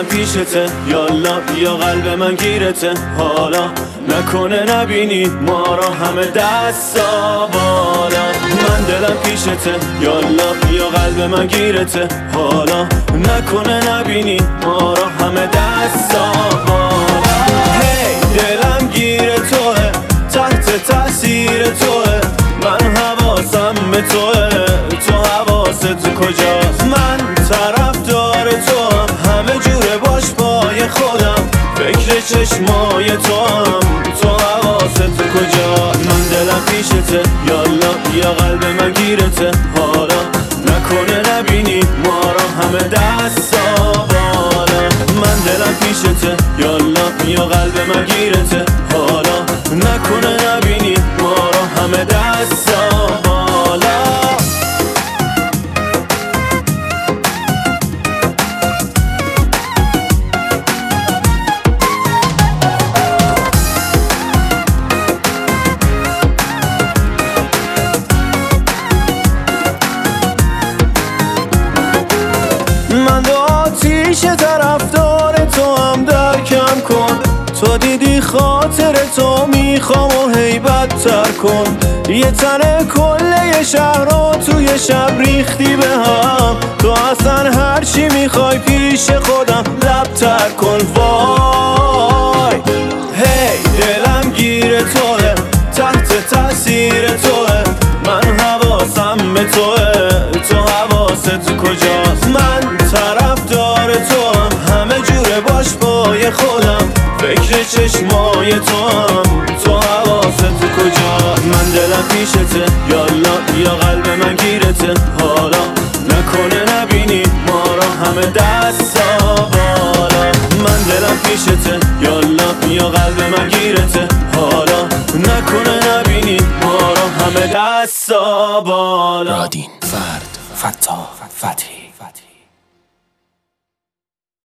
دلم پیشته، یالا بیا قلب من گیرته. حالا نکنه نبینی ما را همه دستا بالا. من دلم پیشته، یالا بیا قلب من گیرته. حالا نکنه نبینی ما را همه دستا بالا. هی دلم گیر توه، تحت تاثیر توه. من حواسم به توه، تو حواست کجاست؟ من طرفدار توام، همه جوره باش پای خودم. فکر چشمای توام، تو حواست کجاست؟ من دلم پیشته، یالا بیا قلب من گیرته. حالا نکنه نبینی ما را همه دستا بالا. من دلم پیشته، یالا بیا قلب من گیرته. حالا نکنه نبینی ما را همه دستا بالا. من دو آتیش طرفدار تو هم درکم کن. تو دیدی خاطر تو میخوام و هیبت تر کن. یه تنه کله شهر رو توی شب ریختی به هم. تو اصلا هرچی میخوای پیش خودم لب تر کن. وای هی دلم گیر توه، تحت تاثیر توه. من حواسم به توه، تو حواست کجاست؟ من طرفدار توام، همه جوره باش پای خودم. فکر چشمای توام، تو حواست کجاست؟ من دلم پیشته، یالا بیا قلب من گیرته. حالا نکنه نبینی ما را همه دستا بالا. من دلم پیشته، یالا بیا قلب من گیرته. حالا نکنه نبینی ما را همه دستا بالا. رادین، فرد، فتاح، فتحی.